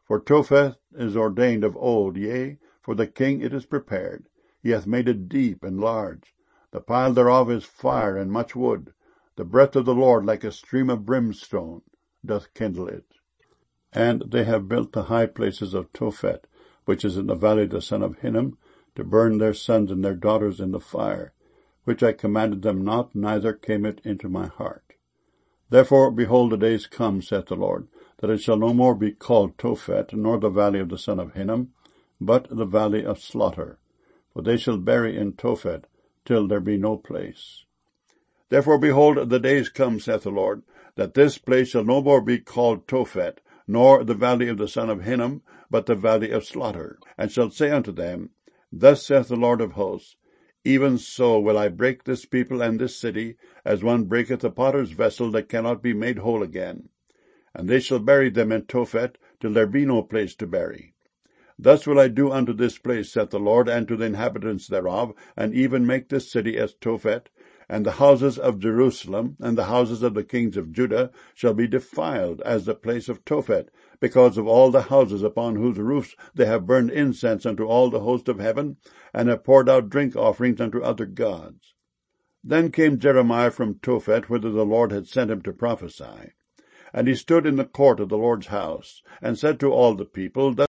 For Topheth is ordained of old, yea, for the king it is prepared. He hath made it deep and large. The pile thereof is fire and much wood. The breath of the Lord, like a stream of brimstone, doth kindle it. And they have built the high places of Tophet, which is in the valley of the son of Hinnom, to burn their sons and their daughters in the fire, which I commanded them not, neither came it into my heart. Therefore, behold, the days come, saith the Lord, that it shall no more be called Tophet, nor the valley of the son of Hinnom, but the valley of slaughter. For they shall bury in Tophet, till there be no place. Therefore, behold, the days come, saith the Lord, that this place shall no more be called Tophet, nor the valley of the son of Hinnom, but the valley of slaughter, and shall say unto them, Thus saith the Lord of hosts, Even so will I break this people and this city, as one breaketh a potter's vessel that cannot be made whole again. And they shall bury them in Tophet, till there be no place to bury. Thus will I do unto this place, saith the Lord, and to the inhabitants thereof, and even make this city as Tophet, and the houses of Jerusalem, and the houses of the kings of Judah, shall be defiled as the place of Tophet, because of all the houses upon whose roofs they have burned incense unto all the host of heaven, and have poured out drink offerings unto other gods. Then came Jeremiah from Tophet, whither the Lord had sent him to prophesy. And he stood in the court of the Lord's house, and said to all the people,